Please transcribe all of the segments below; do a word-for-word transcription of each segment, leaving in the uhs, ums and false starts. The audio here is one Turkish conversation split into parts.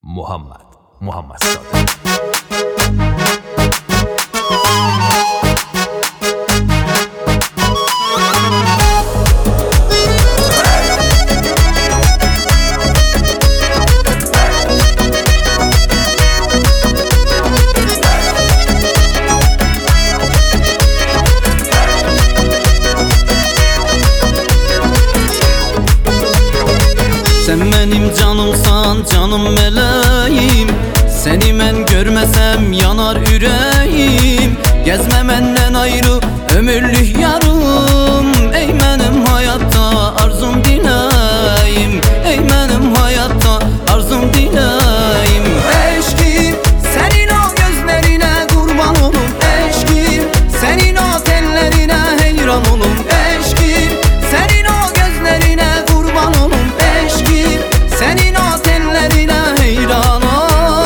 Muhammed Muhammed Sadık. Sen benim canımsan, canım meleğim. Seni mən görmesem yanar yüreğim. Gezme menden ayrı ömürlük yarım. Ey benim hayatta arzum dileğim. Ey benim hayatta arzum dileğim. Eşkim senin o gözlerine kurban olum. Eşkim senin o tellerine heyran olum. Eşkim senin o gözlerine kurban olum. Eşkim senin o tellerine heyran olum.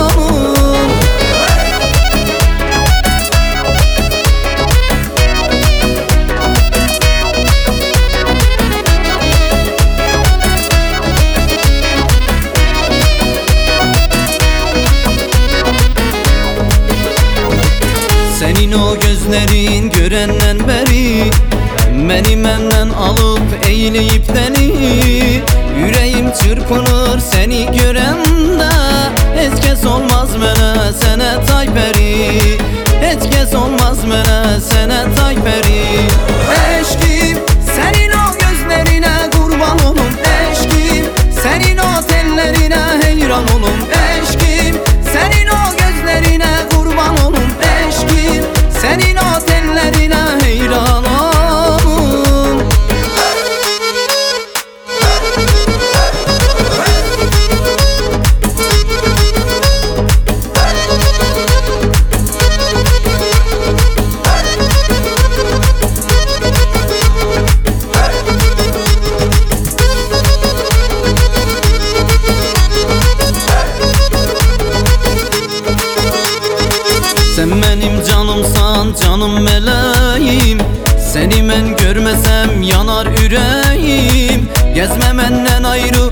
Senin o gözlerin görenden beri beni menden alıp eğleyip deli. Yüreğim çırpınır seni görende. Hiç kes olmaz mene sene tayperi. Hiç kes olmaz mene sene tayperi. Eşkim senin o gözlerine kurban olum. Eşkim senin o tellerine heyran olum. Eşkim senin o gözlerine kurban olum. Eşkim senin o tellerine heyran olum. Sen benim canımsan, canım meleğim. Seni mən görmesem yanar yüreğim. Gezme menden ayrı